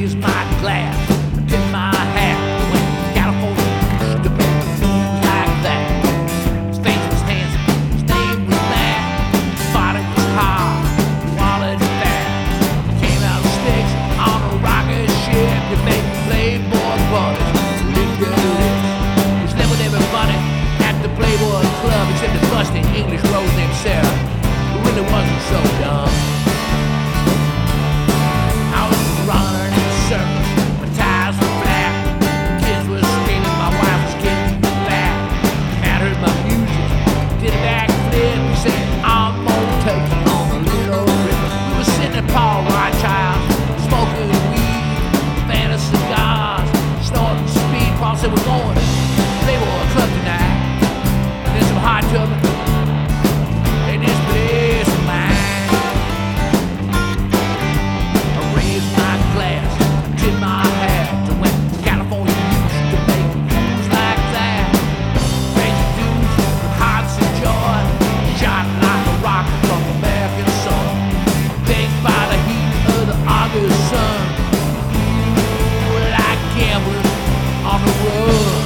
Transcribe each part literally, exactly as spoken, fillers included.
raise my glass, tip my hat when California used to make moves like that. His face was handsome, his name was Matt. His body was hard, wallet fat. Came out of sticks on a rocket ship to make Playboy buddies lick their lips. He slept with everybody at the Playboy Club except the busted English rose named Sarah, who really wasn't so dumb. Said we're going to Playboy Club tonight. There's some hot tubs in this place of mine. I raise my glass, tip my hat to when California used to make moves like that. Crazy dudes with hearts of joy, shot like a rocket from American sun, baked by the heat of the August sun. Ooh, like gamblers on the road.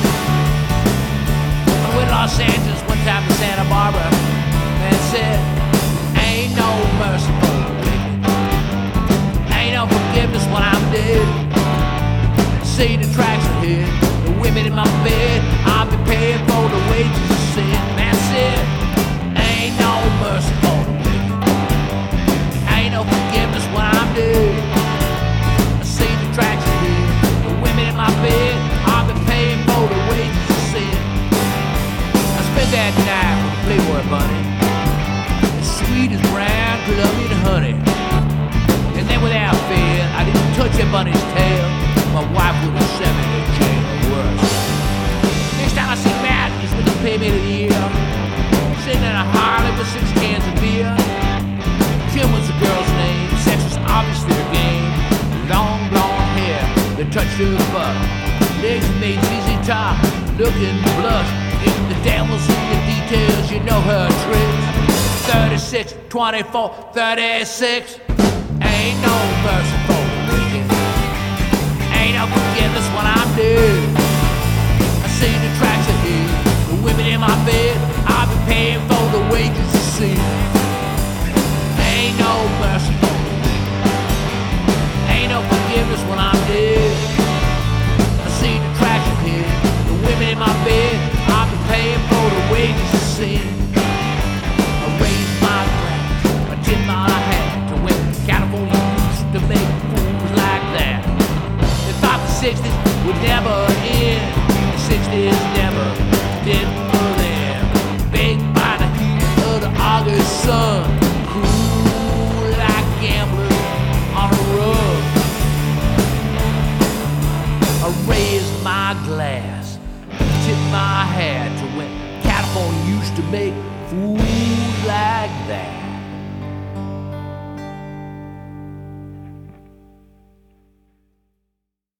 I went to Los Angeles one time to Santa Barbara and said, ain't no mercy for the wicked, ain't no forgiveness when I'm dead. See the tracks ahead, the women in my bed, I'll be paying for the wages of sin. That's it, ain't no mercy for the wicked, ain't no forgiveness when I'm dead. See the tracks ahead, the women in my bed, I've been paying for the wages of sin. I spent that night with a Playboy bunny, as sweet as brown Colombian honey. And then without fear, I didn't touch that bunny's tail. My wife would have sent me to jail or worse. Next time I see Matt, he's with the payment of the year, sitting in a Harley with six cans of beer. Kim was the girl's name, sex was obviously her game. Long blonde hair that touched her butt, legs made Z Z Top, looking blush. If the devil's in the details, you know her tricks. thirty-six, twenty-four, thirty-six. Ain't no mercy for the wicked, ain't no forgiveness when I'm dead. I see the tracks ahead, the women in my bed, I've been paying for the wages of sin. Ain't no mercy for the wicked, ain't no forgiveness when I'm dead. I see the tracks ahead, the women in my bed, I've been paying for the wages of sin. I raise my glass, I tip my hat to when California used to make fools like that. They thought the sixties would never end, the sixties never did for them. Baked by the heat of the August sun, cool like gamblers on a rug. I raise my glass, tip my hat to when California used to make fools like that.